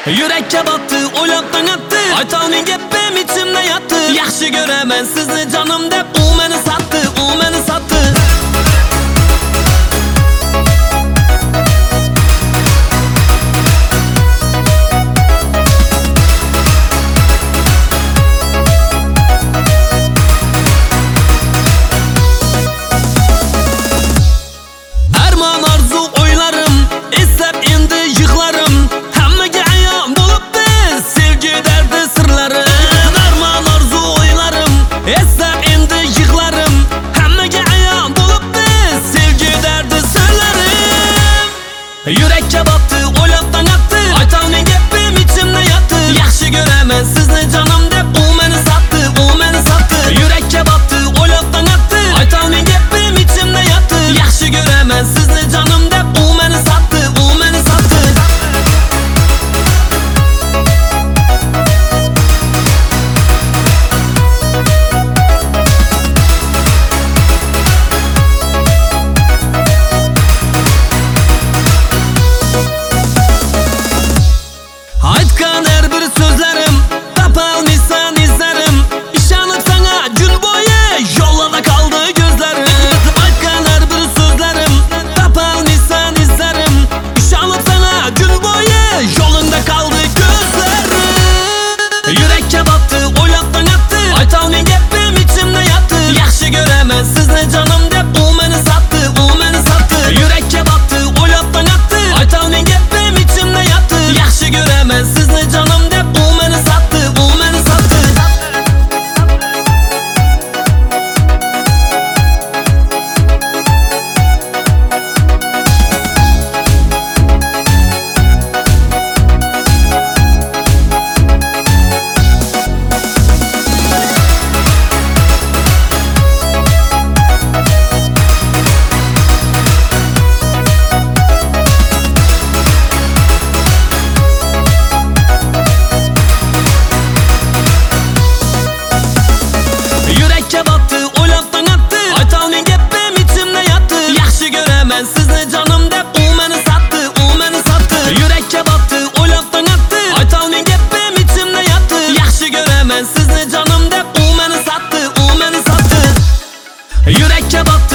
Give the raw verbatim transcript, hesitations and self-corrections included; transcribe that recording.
Yürekке battı, oylaptan attı. Aytalmın gepim içimde yattı. Yaxşı göremen sizni canım dep, u meni sattı, u meni sattı. Arman arzu oylarım, islep indi yıklarım. Hammaga ayon bo'libdi sevgi derdi sırları. Arman arzu oylarım, islep indi yıklarım. Hammaga ayon bo'libdi sevgi derdi sırları. Yürekке battı, oylaptan attı. Aytalmın gepim içimde yattı. Yaxşı göremen sizni canım dep, u meni sattı, u meni sattı. Yürekке battı, oylaptan attı. Aytalmın gepim içimde yattı. Yaxşı göremen sizni canım dep, u meni sattı, u meni sattı. Aytkan her bir sözlerim, tapalmışsan izlerim. İşanıp sana gün boyu yollarda kaldı gözlerim. Aytkan her bir sözlerim, tapalmışsan izlerim. İşanıp sana gün boyu yolunda kaldı gözlerim. Yürekке battı, oylaptan attı. Aytalmın gepim içimde yattı. Yaxşı göremen sizni canım dep, u meni sattı, u meni sattı. Yürekке battı, oylaptan attı. Aytalmın gepim içimde yattı. Yaxşı göremen sizni canım dep, u meni sattı, u meni sattı. Yürekке battı, oylaptan attı. Aytalmın gepim içimde yattı. Yaxşı göremen sizni canım dep, u meni sattı, u meni sattı. Yürekке battı, oylaptan attı. Aytalmın gepim içimde yattı. Yaxşı göremen sizni canım dep, u meni sattı, u meni sattı. Yürekке battı.